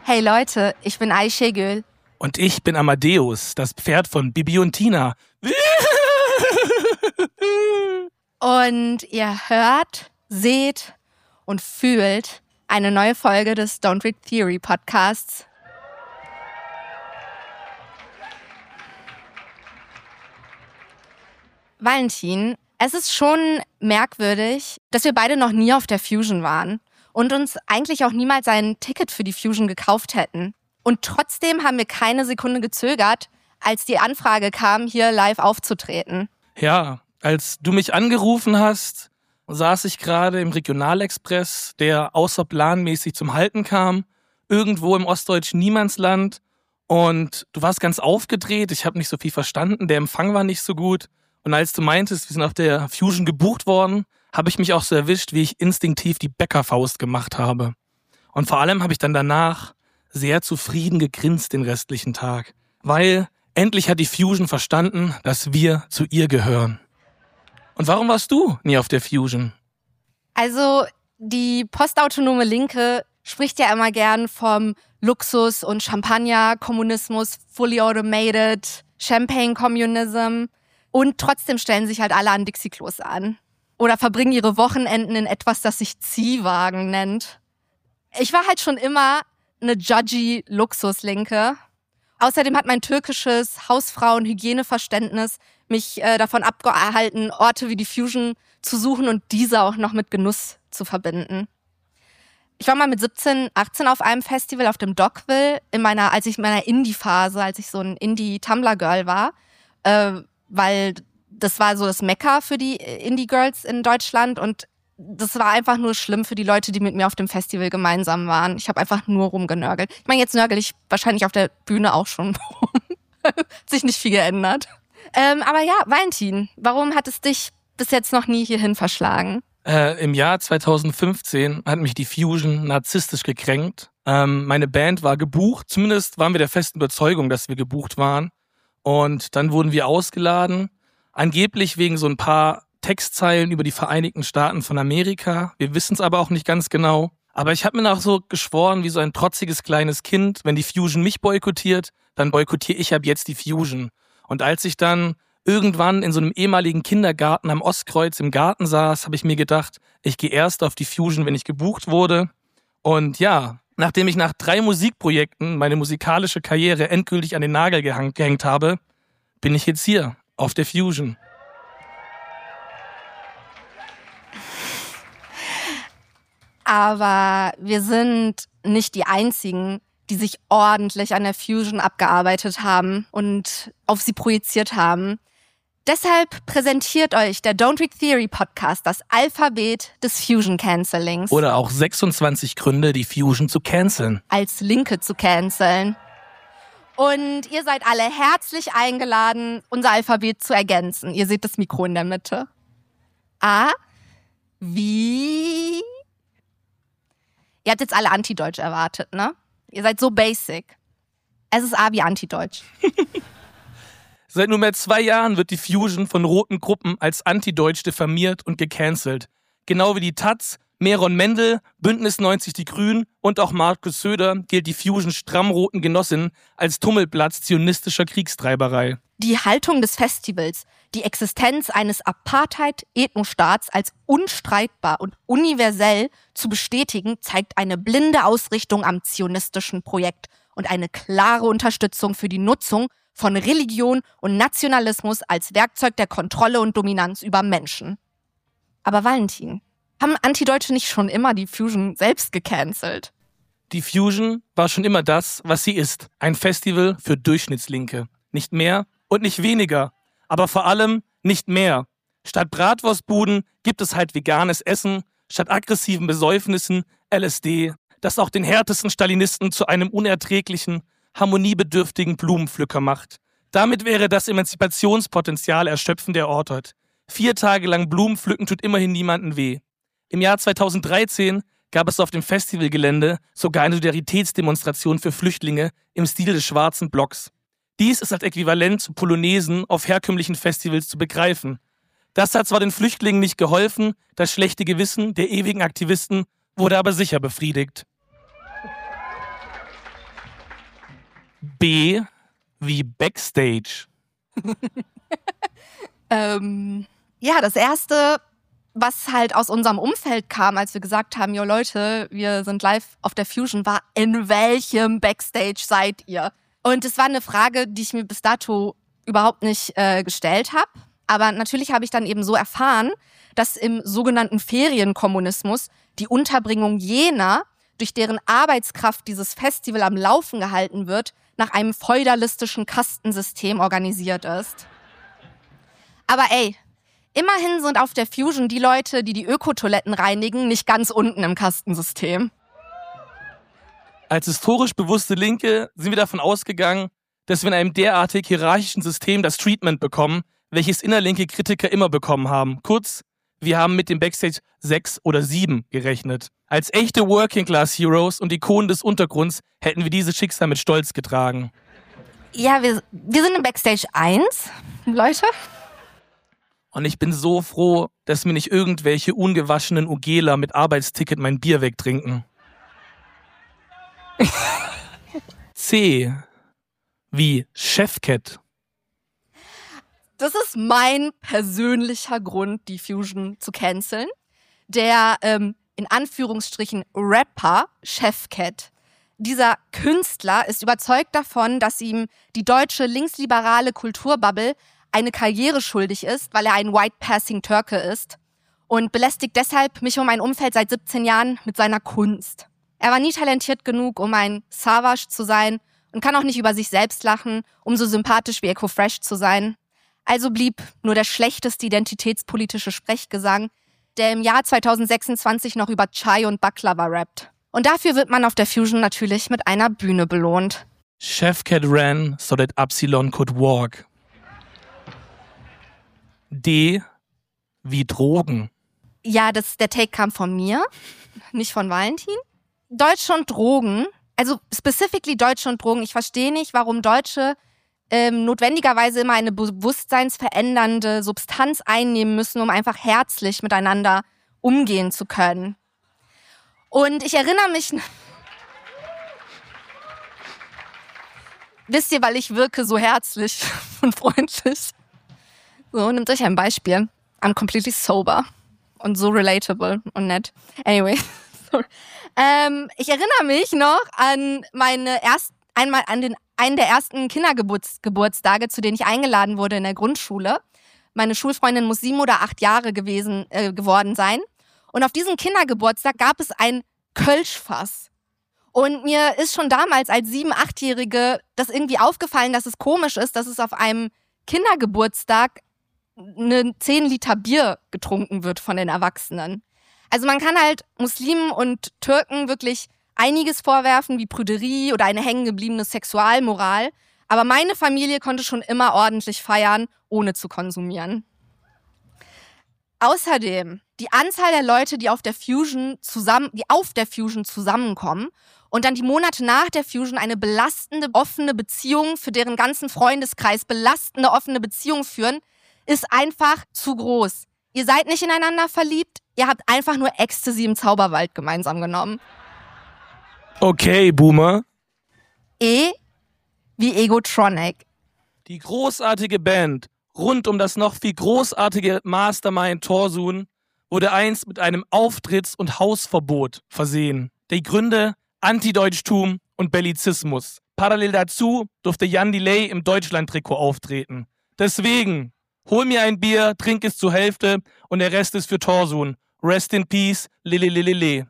Hey Leute, ich bin Ayşegül. Und ich bin Amadeus, das Pferd von Bibi und Tina. Und ihr hört, seht und fühlt eine neue Folge des Don't Read Theory Podcasts. Valentin, es ist schon merkwürdig, dass wir beide noch nie auf der Fusion waren und uns eigentlich auch niemals ein Ticket für die Fusion gekauft hätten. Und trotzdem haben wir keine Sekunde gezögert, als die Anfrage kam, hier live aufzutreten. Ja, als du mich angerufen hast, saß ich gerade im Regionalexpress, der außerplanmäßig zum Halten kam, irgendwo im ostdeutschen Niemandsland. Und du warst ganz aufgedreht, ich habe nicht so viel verstanden, der Empfang war nicht so gut. Und als du meintest, wir sind auf der Fusion gebucht worden, habe ich mich auch so erwischt, wie ich instinktiv die Bäckerfaust gemacht habe. Und vor allem habe ich dann danach sehr zufrieden gegrinst den restlichen Tag, weil endlich hat die Fusion verstanden, dass wir zu ihr gehören. Und warum warst du nie auf der Fusion? Also die postautonome Linke spricht ja immer gern vom Luxus- und Champagner-Kommunismus, fully automated, Champagne-Communism. Und trotzdem stellen sich halt alle an Dixie-Klos an. Oder verbringen ihre Wochenenden in etwas, das sich Ziehwagen nennt. Ich war halt schon immer eine judgy Luxuslinke. Außerdem hat mein türkisches Hausfrauen-Hygieneverständnis mich davon abgehalten, Orte wie die Fusion zu suchen und diese auch noch mit Genuss zu verbinden. Ich war mal mit 17, 18 auf einem Festival auf dem Dockville, als ich in meiner Indie-Phase, als ich so ein Indie-Tumblr-Girl war, weil das war so das Mekka für die Indie-Girls in Deutschland und das war einfach nur schlimm für die Leute, die mit mir auf dem Festival gemeinsam waren. Ich habe einfach nur rumgenörgelt. Ich meine, jetzt nörgel ich wahrscheinlich auf der Bühne auch schon rum. Hat sich nicht viel geändert. Aber ja, Valentin, warum hat es dich bis jetzt noch nie hierhin verschlagen? Im Jahr 2015 hat mich die Fusion narzisstisch gekränkt. Meine Band war gebucht, zumindest waren wir der festen Überzeugung, dass wir gebucht waren. Und dann wurden wir ausgeladen, angeblich wegen so ein paar Textzeilen über die Vereinigten Staaten von Amerika. Wir wissen es aber auch nicht ganz genau. Aber ich habe mir auch so geschworen, wie so ein trotziges kleines Kind, wenn die Fusion mich boykottiert, dann boykottiere ich ab jetzt die Fusion. Und als ich dann irgendwann in so einem ehemaligen Kindergarten am Ostkreuz im Garten saß, habe ich mir gedacht, ich gehe erst auf die Fusion, wenn ich gebucht wurde. Und ja, nachdem ich nach 3 Musikprojekten meine musikalische Karriere endgültig an den Nagel gehängt habe, bin ich jetzt hier, auf der Fusion. Aber wir sind nicht die Einzigen, die sich ordentlich an der Fusion abgearbeitet haben und auf sie projiziert haben. Deshalb präsentiert euch der Don't Read Theory Podcast das Alphabet des Fusion Cancellings. Oder auch 26 Gründe, die Fusion zu canceln. Als Linke zu canceln. Und ihr seid alle herzlich eingeladen, unser Alphabet zu ergänzen. Ihr seht das Mikro in der Mitte. A, wie... Ihr habt jetzt alle Antideutsch erwartet, ne? Ihr seid so basic. Es ist A wie Antideutsch. Seit nunmehr 2 Jahren wird die Fusion von roten Gruppen als antideutsch diffamiert und gecancelt. Genau wie die Taz, Meron Mendel, Bündnis 90 Die Grünen und auch Markus Söder gilt die Fusion stramm roten Genossinnen als Tummelplatz zionistischer Kriegstreiberei. Die Haltung des Festivals, die Existenz eines Apartheid-Ethnostaats als unstreitbar und universell zu bestätigen, zeigt eine blinde Ausrichtung am zionistischen Projekt und eine klare Unterstützung für die Nutzung von Religion und Nationalismus als Werkzeug der Kontrolle und Dominanz über Menschen. Aber Valentin, haben Antideutsche nicht schon immer die Fusion selbst gecancelt? Die Fusion war schon immer das, was sie ist. Ein Festival für Durchschnittslinke. Nicht mehr und nicht weniger, aber vor allem nicht mehr. Statt Bratwurstbuden gibt es halt veganes Essen, statt aggressiven Besäufnissen LSD, das auch den härtesten Stalinisten zu einem unerträglichen, harmoniebedürftigen Blumenpflücker macht. Damit wäre das Emanzipationspotenzial erschöpfend erörtert. 4 Tage lang Blumenpflücken tut immerhin niemandem weh. Im Jahr 2013 gab es auf dem Festivalgelände sogar eine Solidaritätsdemonstration für Flüchtlinge im Stil des Schwarzen Blocks. Dies ist als Äquivalent zu Polonesen auf herkömmlichen Festivals zu begreifen. Das hat zwar den Flüchtlingen nicht geholfen, das schlechte Gewissen der ewigen Aktivisten wurde aber sicher befriedigt. B wie Backstage. Ja, das erste, was halt aus unserem Umfeld kam, als wir gesagt haben, jo Leute, wir sind live auf der Fusion, war, in welchem Backstage seid ihr? Und es war eine Frage, die ich mir bis dato überhaupt nicht gestellt habe. Aber natürlich habe ich dann eben so erfahren, dass im sogenannten Ferienkommunismus die Unterbringung jener, durch deren Arbeitskraft dieses Festival am Laufen gehalten wird, nach einem feudalistischen Kastensystem organisiert ist. Aber ey, immerhin sind auf der Fusion die Leute, die die Ökotoiletten reinigen, nicht ganz unten im Kastensystem. Als historisch bewusste Linke sind wir davon ausgegangen, dass wir in einem derartig hierarchischen System das Treatment bekommen, welches innerlinke Kritiker immer bekommen haben. Kurz, wir haben mit dem Backstage 6 oder 7 gerechnet. Als echte Working-Class-Heroes und Ikonen des Untergrunds hätten wir dieses Schicksal mit Stolz getragen. Ja, wir sind im Backstage 1, Leute. Und ich bin so froh, dass mir nicht irgendwelche ungewaschenen Ugeler mit Arbeitsticket mein Bier wegtrinken. C wie Chefcat. Das ist mein persönlicher Grund, die Fusion zu canceln. Der, in Anführungsstrichen, Rapper Chefcat. Dieser Künstler ist überzeugt davon, dass ihm die deutsche linksliberale Kulturbubble eine Karriere schuldig ist, weil er ein White-Passing-Türke ist und belästigt deshalb mich und mein Umfeld seit 17 Jahren mit seiner Kunst. Er war nie talentiert genug, um ein Savage zu sein und kann auch nicht über sich selbst lachen, um so sympathisch wie Echo Fresh zu sein. Also blieb nur der schlechteste identitätspolitische Sprechgesang, der im Jahr 2026 noch über Chai und Baklava rappt. Und dafür wird man auf der Fusion natürlich mit einer Bühne belohnt. Chefcat ran so that Upsilon could walk. D wie Drogen. Ja, der Take kam von mir, nicht von Valentin. Deutsche und Drogen, also specifically Deutsche und Drogen. Ich verstehe nicht, warum Deutsche notwendigerweise immer eine bewusstseinsverändernde Substanz einnehmen müssen, um einfach herzlich miteinander umgehen zu können. Und ich erinnere mich... Wisst ihr, weil ich wirke so herzlich und freundlich. So, nehmt euch ein Beispiel. I'm completely sober. Und so relatable und nett. Anyway. Ich erinnere mich noch an einen der ersten Kindergeburtstage, zu denen ich eingeladen wurde in der Grundschule. Meine Schulfreundin muss 7 oder 8 Jahre geworden sein. Und auf diesem Kindergeburtstag gab es ein Kölschfass. Und mir ist schon damals als 7-, 8-Jährige das irgendwie aufgefallen, dass es komisch ist, dass es auf einem Kindergeburtstag 10 Liter Bier getrunken wird von den Erwachsenen. Also man kann halt Muslimen und Türken wirklich einiges vorwerfen, wie Prüderie oder eine hängengebliebene Sexualmoral. Aber meine Familie konnte schon immer ordentlich feiern, ohne zu konsumieren. Außerdem, die Anzahl der Leute, die auf der Fusion zusammenkommen und dann die Monate nach der Fusion eine belastende, offene Beziehung für deren ganzen Freundeskreis, belastende, offene Beziehung führen, ist einfach zu groß. Ihr seid nicht ineinander verliebt, ihr habt einfach nur Ecstasy im Zauberwald gemeinsam genommen. Okay, Boomer. E wie Egotronic. Die großartige Band rund um das noch viel großartige Mastermind Torsun wurde einst mit einem Auftritts- und Hausverbot versehen. Die Gründe: Antideutschtum und Bellizismus. Parallel dazu durfte Jan Delay im Deutschland-Trikot auftreten. Deswegen, hol mir ein Bier, trink es zur Hälfte und der Rest ist für Torsun. Rest in peace, lelelelele.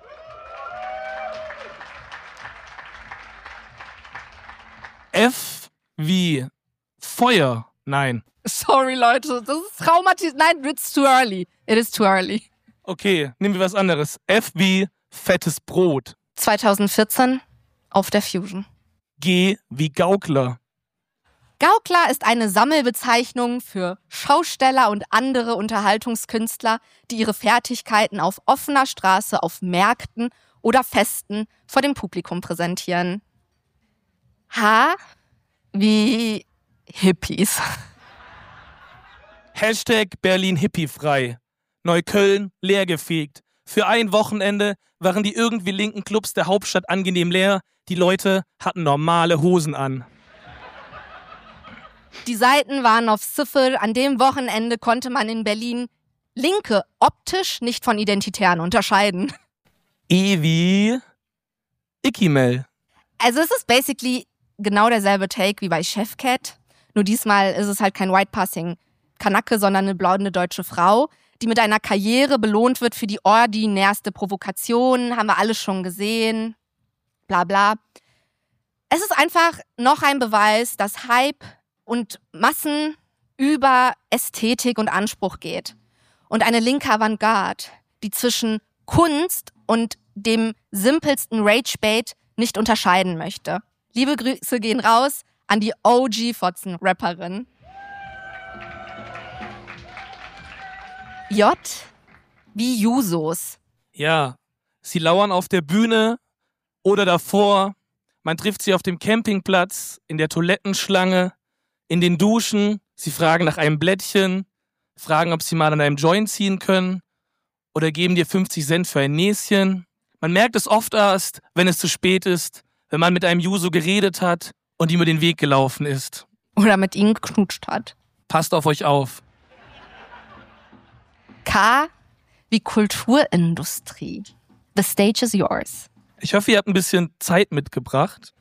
F wie Feuer. Nein. Sorry, Leute, das ist traumatisierend. Nein, it's too early. It is too early. Okay, nehmen wir was anderes. F wie fettes Brot. 2014 auf der Fusion. G wie Gaukler. Gaukler ist eine Sammelbezeichnung für Schausteller und andere Unterhaltungskünstler, die ihre Fertigkeiten auf offener Straße, auf Märkten oder Festen vor dem Publikum präsentieren. H wie Hippies. Hashtag Berlin hippiefrei. Neukölln leergefegt. Für ein Wochenende waren die irgendwie linken Clubs der Hauptstadt angenehm leer. Die Leute hatten normale Hosen an. Die Seiten waren auf Siffer. An dem Wochenende konnte man in Berlin Linke optisch nicht von Identitären unterscheiden. Wie Ickimel. Also es ist basically genau derselbe Take wie bei Chefcat. Nur diesmal ist es halt kein White-Passing-Kanacke, sondern eine blonde deutsche Frau, die mit einer Karriere belohnt wird für die ordinärste Provokation. Haben wir alles schon gesehen. Bla bla. Es ist einfach noch ein Beweis, dass Hype und Massen über Ästhetik und Anspruch geht. Und eine linke Avantgarde, die zwischen Kunst und dem simpelsten Ragebait nicht unterscheiden möchte. Liebe Grüße gehen raus an die OG-Fotzen-Rapperin. J wie Jusos. Ja, sie lauern auf der Bühne oder davor. Man trifft sie auf dem Campingplatz, in der Toilettenschlange, in den Duschen. Sie fragen nach einem Blättchen, fragen, ob sie mal an einem Joint ziehen können oder geben dir 50 Cent für ein Näschen. Man merkt es oft erst, wenn es zu spät ist, wenn man mit einem Juso geredet hat und ihm über den Weg gelaufen ist. Oder mit ihnen geknutscht hat. Passt auf euch auf. K wie Kulturindustrie. The stage is yours. Ich hoffe, ihr habt ein bisschen Zeit mitgebracht.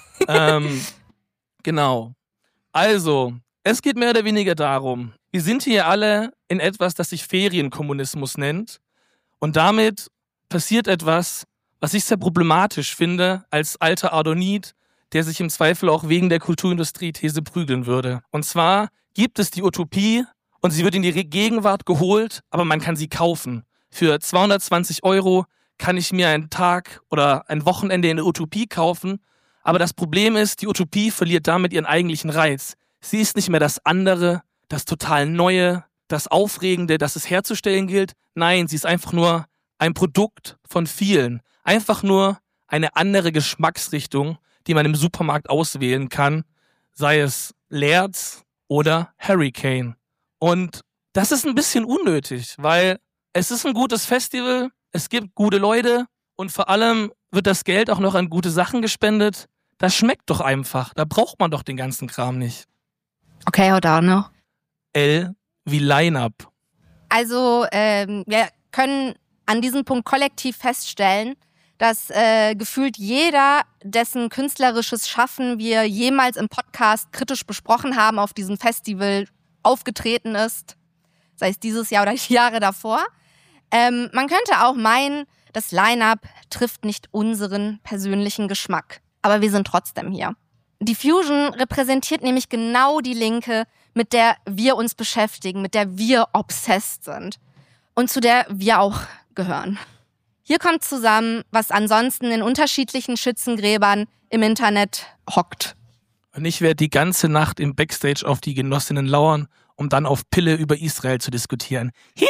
Genau. Also, es geht mehr oder weniger darum, wir sind hier alle in etwas, das sich Ferienkommunismus nennt. Und damit passiert etwas, was ich sehr problematisch finde, als alter Adonit, der sich im Zweifel auch wegen der Kulturindustrie-These prügeln würde. Und zwar gibt es die Utopie und sie wird in die Gegenwart geholt, aber man kann sie kaufen. Für 220 € kann ich mir einen Tag oder ein Wochenende in der Utopie kaufen. Aber das Problem ist, die Utopie verliert damit ihren eigentlichen Reiz. Sie ist nicht mehr das andere, das total Neue, das Aufregende, das es herzustellen gilt. Nein, sie ist einfach nur ein Produkt von vielen. Einfach nur eine andere Geschmacksrichtung, die man im Supermarkt auswählen kann. Sei es Laerz oder Hurricane. Und das ist ein bisschen unnötig, weil es ist ein gutes Festival, es gibt gute Leute und vor allem wird das Geld auch noch an gute Sachen gespendet. Das schmeckt doch einfach, da braucht man doch den ganzen Kram nicht. Okay, hold on noch. L wie Line-Up. Also, wir können an diesem Punkt kollektiv feststellen, dass gefühlt jeder, dessen künstlerisches Schaffen wir jemals im Podcast kritisch besprochen haben, auf diesem Festival aufgetreten ist, sei es dieses Jahr oder die Jahre davor. Man könnte auch meinen, das Line-Up trifft nicht unseren persönlichen Geschmack. Aber wir sind trotzdem hier. Die Fusion repräsentiert nämlich genau die Linke, mit der wir uns beschäftigen, mit der wir obsessed sind und zu der wir auch gehören. Hier kommt zusammen, was ansonsten in unterschiedlichen Schützengräbern im Internet hockt. Und ich werde die ganze Nacht im Backstage auf die Genossinnen lauern, um dann auf Pille über Israel zu diskutieren.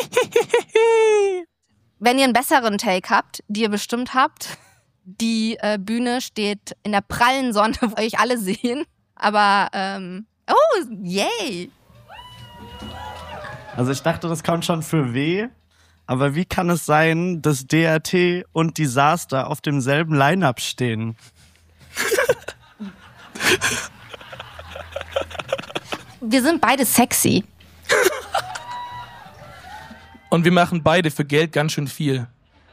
Wenn ihr einen besseren Take habt, die ihr bestimmt habt, die Bühne steht in der prallen Sonne, wo euch alle sehen. Aber, oh, yay! Also ich dachte, das kommt schon für W. Aber wie kann es sein, dass DRT und Disaster auf demselben Line-Up stehen? Wir sind beide sexy. Und wir machen beide für Geld ganz schön viel.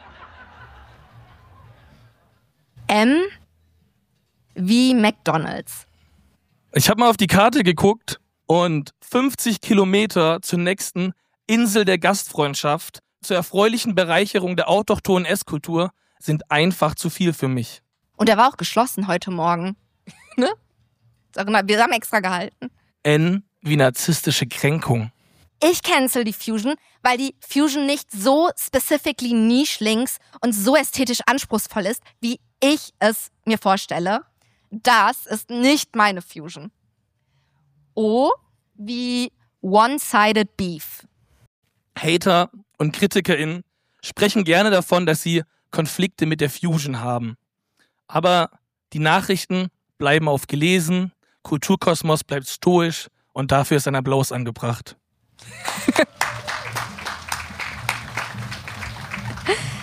M wie McDonald's. Ich habe mal auf die Karte geguckt und 50 Kilometer zur nächsten Insel der Gastfreundschaft, zur erfreulichen Bereicherung der autochthonen Esskultur, sind einfach zu viel für mich. Und er war auch geschlossen heute Morgen. Ne? Wir haben extra gehalten. N wie narzisstische Kränkung. Ich cancel die Fusion, weil die Fusion nicht so specifically niche links und so ästhetisch anspruchsvoll ist, wie ich es mir vorstelle. Das ist nicht meine Fusion. O wie One-Sided Beef. Hater und KritikerInnen sprechen gerne davon, dass sie Konflikte mit der Fusion haben. Aber die Nachrichten bleiben auf gelesen, Kulturkosmos bleibt stoisch und dafür ist ein Applaus angebracht.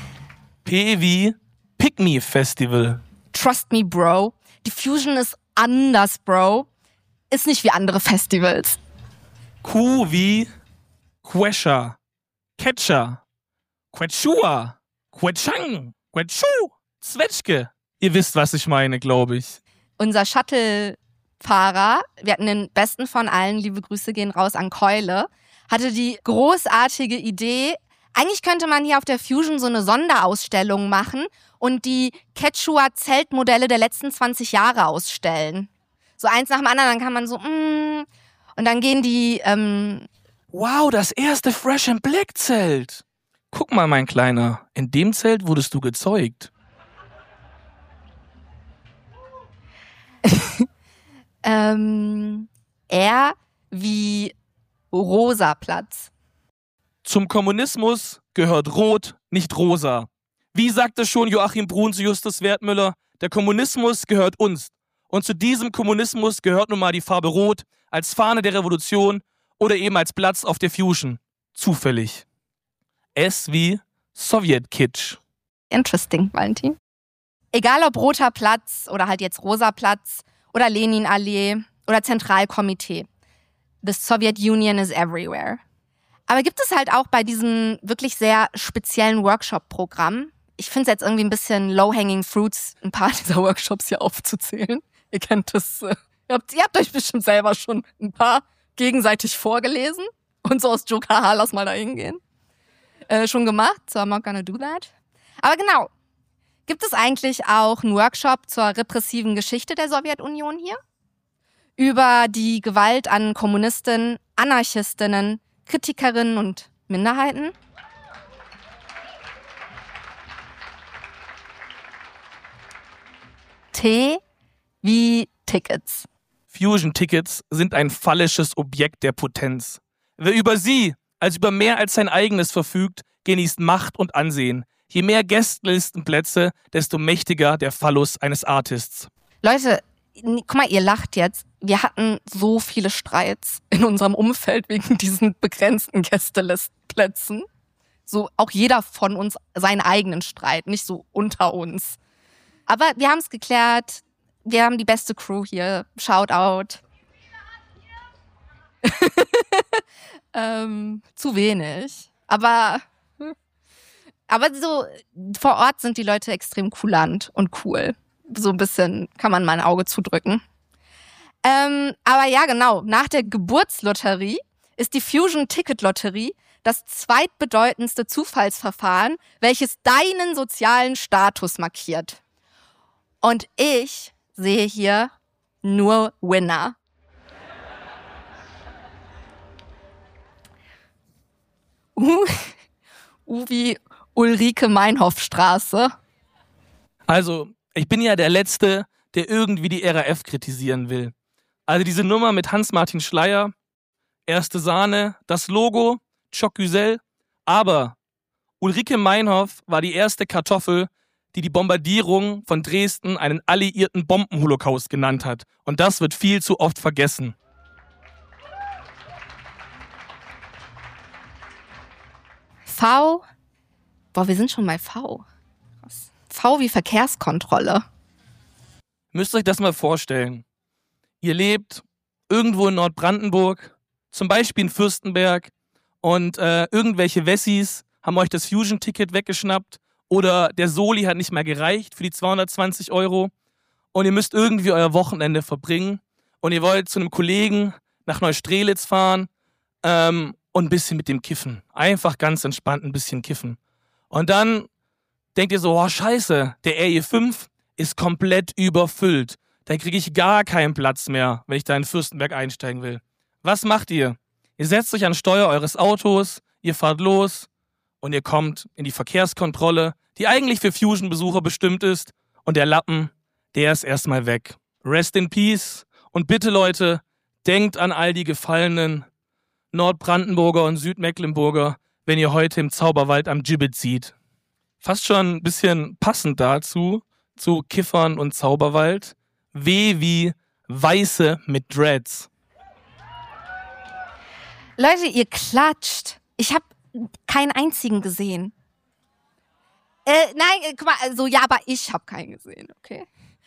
P wie Pick Me Festival. Trust me, Bro. Die Fusion ist anders, Bro. Ist nicht wie andere Festivals. Q wie Quesha, Catcher, Quetschua, Quetschang, Quetschu, Zwetschge. Ihr wisst, was ich meine, glaube ich. Unser Shuttle-Fahrer, wir hatten den besten von allen, liebe Grüße gehen raus an Keule, hatte die großartige Idee, eigentlich könnte man hier auf der Fusion so eine Sonderausstellung machen und die Quechua-Zeltmodelle der letzten 20 Jahre ausstellen. So eins nach dem anderen, dann kann man so, und dann gehen die, Wow, das erste Fresh and Black Zelt. Guck mal, mein Kleiner, in dem Zelt wurdest du gezeugt. R wie Rosaplatz. Zum Kommunismus gehört Rot, nicht Rosa. Wie sagte schon Joachim Brun zu Justus Wertmüller, der Kommunismus gehört uns. Und zu diesem Kommunismus gehört nun mal die Farbe Rot als Fahne der Revolution oder eben als Platz auf der Fusion. Zufällig. S wie Sowjetkitsch. Interesting, Valentin. Egal ob Roter Platz oder halt jetzt Rosa Platz oder Leninallee oder Zentralkomitee. The Soviet Union is everywhere. Aber gibt es halt auch bei diesem wirklich sehr speziellen Workshop-Programm, ich finde es jetzt irgendwie ein bisschen low-hanging fruits, ein paar dieser Workshops hier aufzuzählen. Ihr kennt das, ihr habt euch bestimmt selber schon ein paar gegenseitig vorgelesen und so aus Joke, haha, lass mal da hingehen. Schon gemacht, so I'm not gonna do that. Aber genau, gibt es eigentlich auch einen Workshop zur repressiven Geschichte der Sowjetunion hier? Über die Gewalt an Kommunisten, Anarchistinnen, Kritikerinnen und Minderheiten? T wie Tickets. Fusion-Tickets sind ein phallisches Objekt der Potenz. Wer über sie als über mehr als sein eigenes verfügt, genießt Macht und Ansehen. Je mehr Gästelistenplätze, desto mächtiger der Phallus eines Artists. Leute, guck mal, ihr lacht jetzt. Wir hatten so viele Streits in unserem Umfeld wegen diesen begrenzten Gästelistplätzen. So auch jeder von uns seinen eigenen Streit, nicht so unter uns. Aber wir haben es geklärt. Wir haben die beste Crew hier. Shoutout. Zu wenig. Aber so vor Ort sind die Leute extrem kulant und cool. So ein bisschen kann man mal ein Auge zudrücken. Aber ja, genau. Nach der Geburtslotterie ist die Fusion-Ticket-Lotterie das zweitbedeutendste Zufallsverfahren, welches deinen sozialen Status markiert. Und ich sehe hier nur Winner. Wie Ulrike Meinhof-Straße. Also, ich bin ja der Letzte, der irgendwie die RAF kritisieren will. Also diese Nummer mit Hans-Martin Schleyer, erste Sahne, das Logo, Choc Güzel. Aber Ulrike Meinhof war die erste Kartoffel, die die Bombardierung von Dresden einen alliierten Bombenholocaust genannt hat. Und das wird viel zu oft vergessen. V. Boah, wir sind schon bei V. Krass. V wie Verkehrskontrolle. Müsst ihr euch das mal vorstellen. Ihr lebt irgendwo in Nordbrandenburg, zum Beispiel in Fürstenberg, und irgendwelche Wessis haben euch das Fusion-Ticket weggeschnappt oder der Soli hat nicht mehr gereicht für die 220 € und ihr müsst irgendwie euer Wochenende verbringen und ihr wollt zu einem Kollegen nach Neustrelitz fahren und ein bisschen mit dem kiffen. Einfach ganz entspannt ein bisschen kiffen. Und dann denkt ihr so, oh scheiße, der RE5 ist komplett überfüllt. Da kriege ich gar keinen Platz mehr, wenn ich da in Fürstenberg einsteigen will. Was macht ihr? Ihr setzt euch an Steuer eures Autos, ihr fahrt los und ihr kommt in die Verkehrskontrolle, die eigentlich für Fusion-Besucher bestimmt ist, und der Lappen, der ist erstmal weg. Rest in Peace. Und bitte Leute, denkt an all die gefallenen Nordbrandenburger und Südmecklenburger, wenn ihr heute im Zauberwald am Gibbet seht. Fast schon ein bisschen passend dazu, zu Kiffern und Zauberwald. W wie Weiße mit Dreads. Leute, ihr klatscht. Ich habe keinen einzigen gesehen. Nein, guck mal, also ja, aber ich habe keinen gesehen, okay?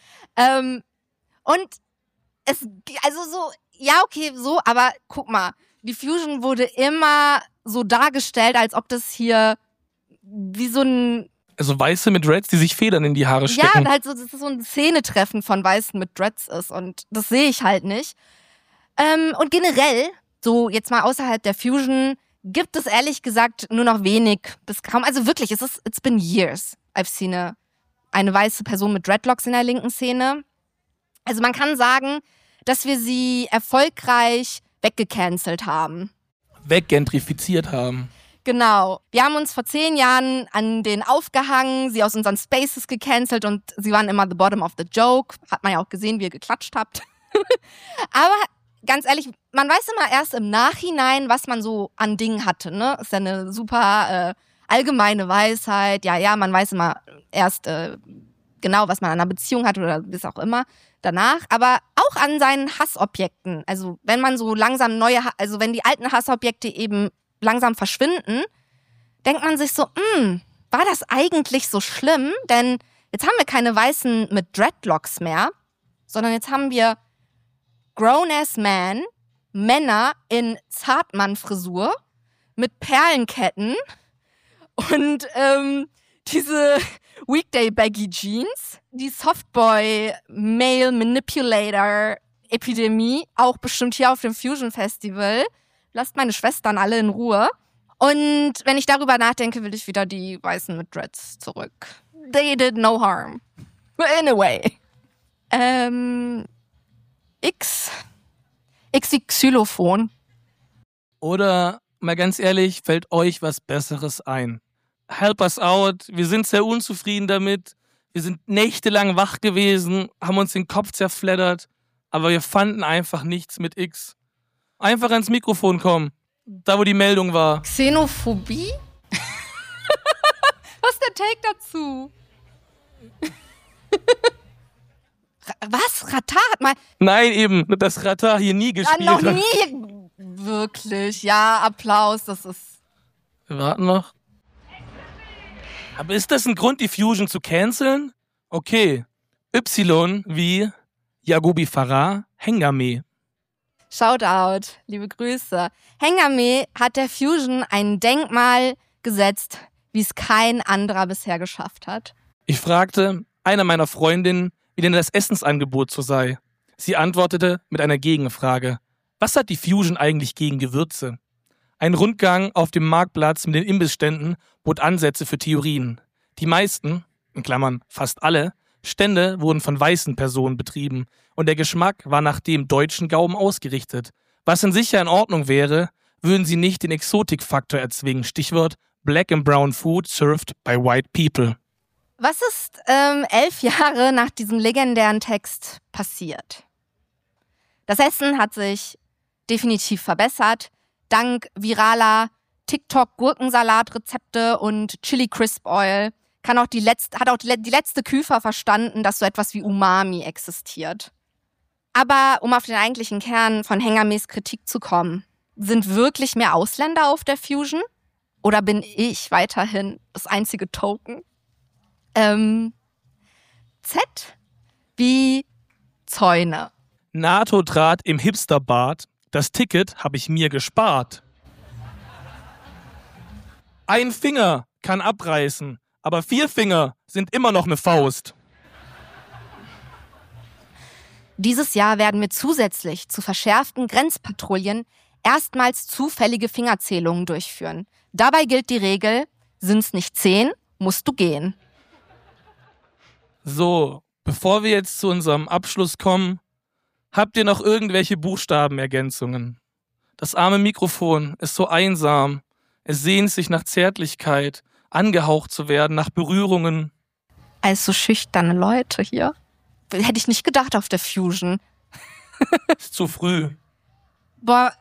Und also so, ja, okay, so, aber guck mal, die Fusion wurde immer so dargestellt, als ob das hier wie so ein... Also Weiße mit Dreads, die sich Federn in die Haare stecken. Ja, und halt so, das ist so ein Szenetreffen von Weißen mit Dreads ist und das sehe ich halt nicht. Und generell, so jetzt mal außerhalb der Fusion, gibt es ehrlich gesagt nur noch wenig bis kaum, also wirklich, it's been years I've seen eine weiße Person mit Dreadlocks in der linken Szene. Also man kann sagen, dass wir sie erfolgreich weggecancelt haben. Weggentrifiziert haben. Genau. Wir haben uns vor 10 Jahren an denen aufgehangen, sie aus unseren Spaces gecancelt und sie waren immer the bottom of the joke. Hat man ja auch gesehen, wie ihr geklatscht habt. Aber ganz ehrlich, man weiß immer erst im Nachhinein, was man so an Dingen hatte, ne? Ist ja eine super allgemeine Weisheit. Ja, man weiß immer erst genau, was man an einer Beziehung hat oder bis auch immer danach. Aber auch an seinen Hassobjekten. Also wenn man so langsam also wenn die alten Hassobjekte eben langsam verschwinden, denkt man sich so, war das eigentlich so schlimm? Denn jetzt haben wir keine Weißen mit Dreadlocks mehr, sondern jetzt haben wir grown-ass men, Männer in Zartmann-Frisur mit Perlenketten und diese Weekday-Baggy-Jeans, die Softboy-Male-Manipulator-Epidemie, auch bestimmt hier auf dem Fusion-Festival. Lasst meine Schwestern alle in Ruhe. Und wenn ich darüber nachdenke, will ich wieder die Weißen mit Dreads zurück. They did no harm. Anyway. X wie Xylophon. Oder, mal ganz ehrlich, fällt euch was Besseres ein? Help us out, wir sind sehr unzufrieden damit. Wir sind nächtelang wach gewesen, haben uns den Kopf zerfleddert, aber wir fanden einfach nichts mit X. Einfach ans Mikrofon kommen, da wo die Meldung war. Xenophobie? Was ist der Take dazu? Was? Ratar hat mal... Nein, eben, dass Ratar hier nie gespielt Ja, noch hat. nie. Wirklich, ja, Applaus, das ist... Wir warten noch. Aber ist das ein Grund, die Fusion zu canceln? Okay. Y wie Yagobi Farah Hengame. Shoutout, liebe Grüße. Hengame hat der Fusion ein Denkmal gesetzt, wie es kein anderer bisher geschafft hat. Ich fragte einer meiner Freundinnen, wie denn das Essensangebot so sei. Sie antwortete mit einer Gegenfrage. Was hat die Fusion eigentlich gegen Gewürze? Ein Rundgang auf dem Marktplatz mit den Imbissständen bot Ansätze für Theorien. Die meisten, in Klammern fast alle, Stände wurden von weißen Personen betrieben und der Geschmack war nach dem deutschen Gaumen ausgerichtet. Was in sich ja in Ordnung wäre, würden sie nicht den Exotikfaktor erzwingen. Stichwort Black and Brown Food served by white people. Was ist 11 Jahre nach diesem legendären Text passiert? Das Essen hat sich definitiv verbessert, dank viraler TikTok-Gurkensalatrezepte und Chili Crisp Oil hat auch die letzte Küfer verstanden, dass so etwas wie Umami existiert. Aber um auf den eigentlichen Kern von Hengames Kritik zu kommen, sind wirklich mehr Ausländer auf der Fusion? Oder bin ich weiterhin das einzige Token? Z wie Zäune. NATO trat im Hipsterbad. Das Ticket habe ich mir gespart. Ein Finger kann abreißen, aber 4 Finger sind immer noch eine Faust. Dieses Jahr werden wir zusätzlich zu verschärften Grenzpatrouillen erstmals zufällige Fingerzählungen durchführen. Dabei gilt die Regel, sind's nicht 10, musst du gehen. So, bevor wir jetzt zu unserem Abschluss kommen, habt ihr noch irgendwelche Buchstabenergänzungen? Das arme Mikrofon ist so einsam. Es sehnt sich nach Zärtlichkeit, angehaucht zu werden, nach Berührungen. Also schüchterne Leute hier. Hätte ich nicht gedacht auf der Fusion. Ist zu früh. Boah,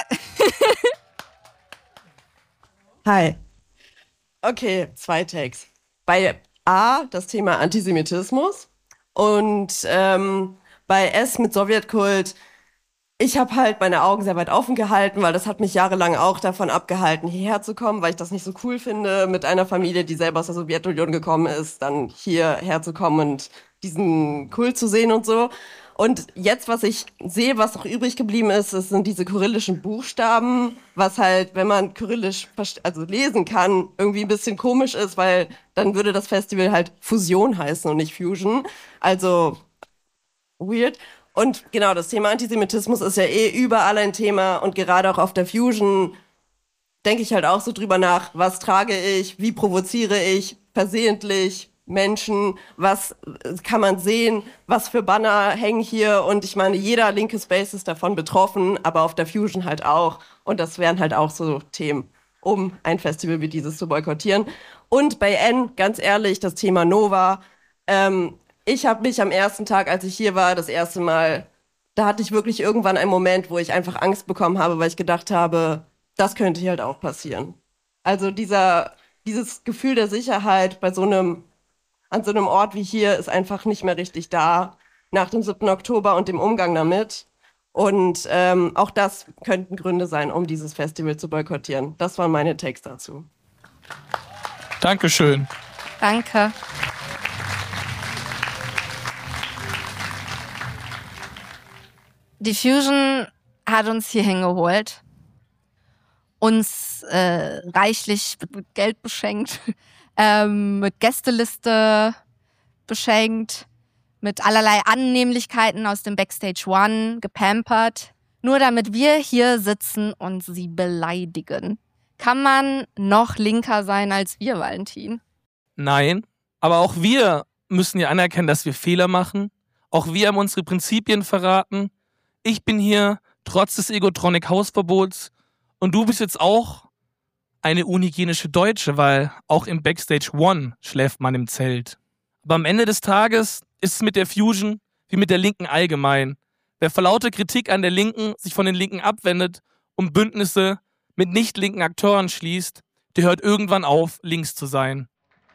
Hi. Okay, 2 Takes. Bei A das Thema Antisemitismus und bei S mit Sowjetkult ich habe halt meine Augen sehr weit offen gehalten, weil das hat mich jahrelang auch davon abgehalten, hierher zu kommen, weil ich das nicht so cool finde, mit einer Familie, die selber aus der Sowjetunion gekommen ist, dann hierher zu kommen und diesen Kult zu sehen und so. Und jetzt, was ich sehe, was noch übrig geblieben ist, es sind diese kyrillischen Buchstaben, was halt, wenn man kyrillisch also lesen kann, irgendwie ein bisschen komisch ist, weil dann würde das Festival halt Fusion heißen und nicht Fusion. Also weird. Und genau, das Thema Antisemitismus ist ja überall ein Thema und gerade auch auf der Fusion denke ich halt auch so drüber nach, was trage ich, wie provoziere ich versehentlich Menschen, was kann man sehen, was für Banner hängen hier und ich meine, jeder linke Space ist davon betroffen, aber auf der Fusion halt auch und das wären halt auch so Themen, um ein Festival wie dieses zu boykottieren. Und bei N, ganz ehrlich, das Thema Nova, ich habe mich am ersten Tag, als ich hier war, das erste Mal, da hatte ich wirklich irgendwann einen Moment, wo ich einfach Angst bekommen habe, weil ich gedacht habe, das könnte hier halt auch passieren. Also dieses Gefühl der Sicherheit an so einem Ort wie hier ist einfach nicht mehr richtig da, nach dem 7. Oktober und dem Umgang damit. Und auch das könnten Gründe sein, um dieses Festival zu boykottieren. Das waren meine Takes dazu. Dankeschön. Danke. Die Fusion hat uns hier hingeholt, uns reichlich mit Geld beschenkt, mit Gästeliste beschenkt, mit allerlei Annehmlichkeiten aus dem Backstage One gepampert, nur damit wir hier sitzen und sie beleidigen. Kann man noch linker sein als wir, Valentin? Nein, aber auch wir müssen ja anerkennen, dass wir Fehler machen. Auch wir haben unsere Prinzipien verraten. Ich bin hier trotz des Egotronic-Hausverbots und du bist jetzt auch eine unhygienische Deutsche, weil auch im Backstage One schläft man im Zelt. Aber am Ende des Tages ist es mit der Fusion wie mit der Linken allgemein. Wer vor lauter Kritik an der Linken sich von den Linken abwendet und Bündnisse mit nicht-linken Akteuren schließt, der hört irgendwann auf, links zu sein.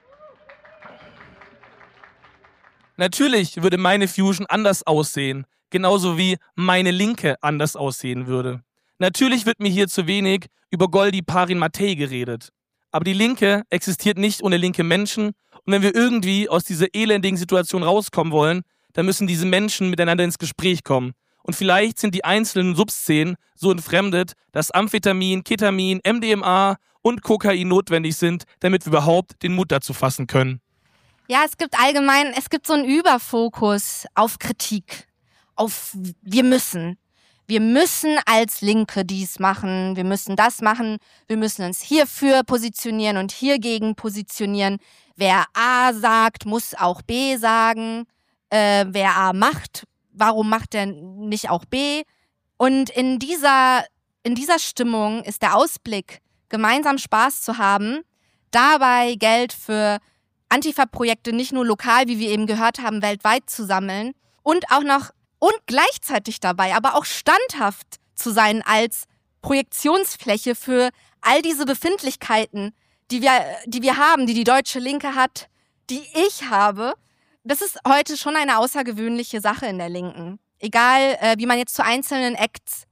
Natürlich würde meine Fusion anders aussehen, genauso wie meine Linke anders aussehen würde. Natürlich wird mir hier zu wenig über Goldi Parin Matei geredet. Aber die Linke existiert nicht ohne linke Menschen und wenn wir irgendwie aus dieser elendigen Situation rauskommen wollen, dann müssen diese Menschen miteinander ins Gespräch kommen. Und vielleicht sind die einzelnen Subszenen so entfremdet, dass Amphetamin, Ketamin, MDMA und Kokain notwendig sind, damit wir überhaupt den Mut dazu fassen können. Ja, es gibt so einen Überfokus auf Kritik, auf wir müssen. Wir müssen als Linke dies machen, wir müssen das machen, wir müssen uns hierfür positionieren und hiergegen positionieren. Wer A sagt, muss auch B sagen. Wer A macht, warum macht er nicht auch B? Und in dieser Stimmung ist der Ausblick, gemeinsam Spaß zu haben, dabei Geld für Antifa-Projekte nicht nur lokal, wie wir eben gehört haben, weltweit zu sammeln und gleichzeitig dabei, aber auch standhaft zu sein als Projektionsfläche für all diese Befindlichkeiten, die wir haben, die deutsche Linke hat, die ich habe. Das ist heute schon eine außergewöhnliche Sache in der Linken. Egal, wie man jetzt zu einzelnen Acts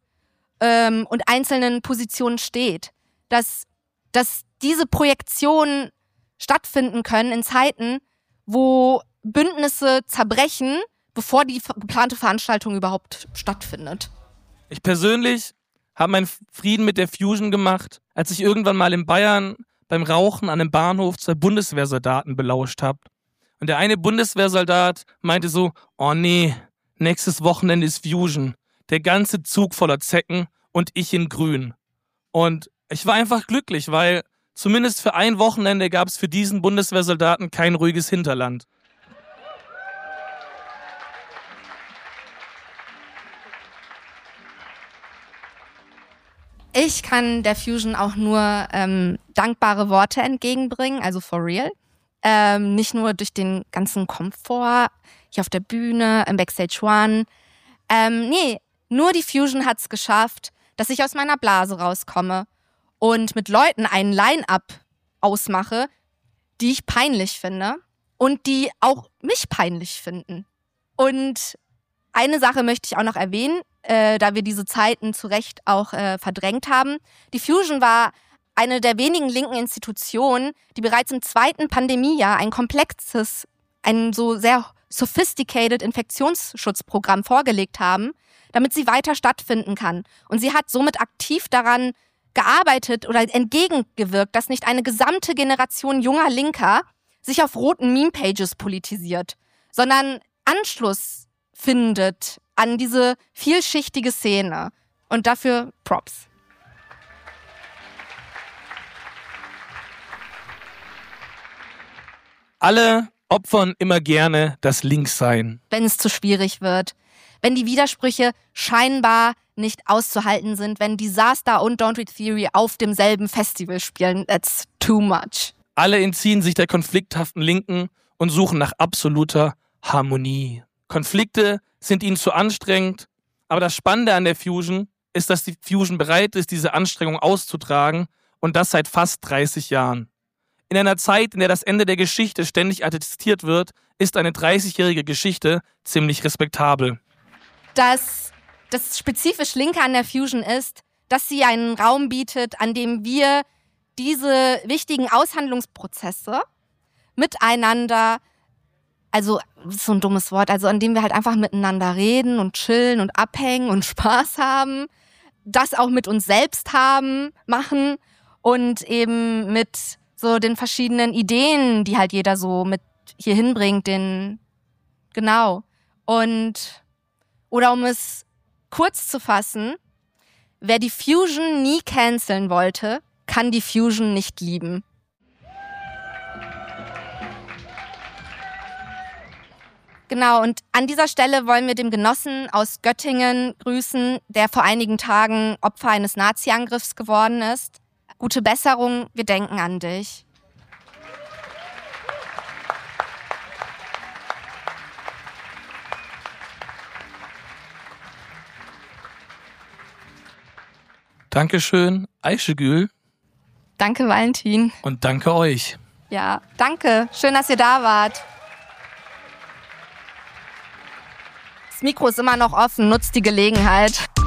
und einzelnen Positionen steht, dass diese Projektionen stattfinden können in Zeiten, wo Bündnisse zerbrechen, bevor die geplante Veranstaltung überhaupt stattfindet. Ich persönlich habe meinen Frieden mit der Fusion gemacht, als ich irgendwann mal in Bayern beim Rauchen an einem Bahnhof 2 Bundeswehrsoldaten belauscht habe. Und der eine Bundeswehrsoldat meinte so, oh nee, nächstes Wochenende ist Fusion. Der ganze Zug voller Zecken und ich in grün. Und ich war einfach glücklich, weil zumindest für ein Wochenende gab es für diesen Bundeswehrsoldaten kein ruhiges Hinterland. Ich kann der Fusion auch nur dankbare Worte entgegenbringen, also for real. Nicht nur durch den ganzen Komfort hier auf der Bühne, im Backstage One. Nee, nur die Fusion hat's geschafft, dass ich aus meiner Blase rauskomme und mit Leuten einen Line-Up ausmache, die ich peinlich finde und die auch mich peinlich finden. Und eine Sache möchte ich auch noch erwähnen. da wir diese Zeiten zu Recht auch verdrängt haben. Die Fusion war eine der wenigen linken Institutionen, die bereits im 2. Pandemiejahr ein so sehr sophisticated Infektionsschutzprogramm vorgelegt haben, damit sie weiter stattfinden kann. Und sie hat somit aktiv daran gearbeitet oder entgegengewirkt, dass nicht eine gesamte Generation junger Linker sich auf roten Meme-Pages politisiert, sondern Anschluss findet an diese vielschichtige Szene. Und dafür Props. Alle opfern immer gerne das Linkssein. Wenn es zu schwierig wird, wenn die Widersprüche scheinbar nicht auszuhalten sind, wenn Disaster und Don't Read Theory auf demselben Festival spielen, that's too much. Alle entziehen sich der konflikthaften Linken und suchen nach absoluter Harmonie. Konflikte sind ihnen zu anstrengend, aber das Spannende an der Fusion ist, dass die Fusion bereit ist, diese Anstrengung auszutragen und das seit fast 30 Jahren. In einer Zeit, in der das Ende der Geschichte ständig attestiert wird, ist eine 30-jährige Geschichte ziemlich respektabel. Das spezifisch Linke an der Fusion ist, dass sie einen Raum bietet, an dem wir diese wichtigen Aushandlungsprozesse miteinander, also das ist so ein dummes Wort, also an dem wir halt einfach miteinander reden und chillen und abhängen und Spaß haben, das auch mit uns selbst machen und eben mit so den verschiedenen Ideen, die halt jeder so mit hier hinbringt, genau. Oder um es kurz zu fassen, wer die Fusion nie canceln wollte, kann die Fusion nicht lieben. Genau, und an dieser Stelle wollen wir dem Genossen aus Göttingen grüßen, der vor einigen Tagen Opfer eines Nazi-Angriffs geworden ist. Gute Besserung, wir denken an dich. Dankeschön, Ayşegül. Danke, Valentin. Und danke euch. Ja, danke. Schön, dass ihr da wart. Das Mikro ist immer noch offen, nutzt die Gelegenheit.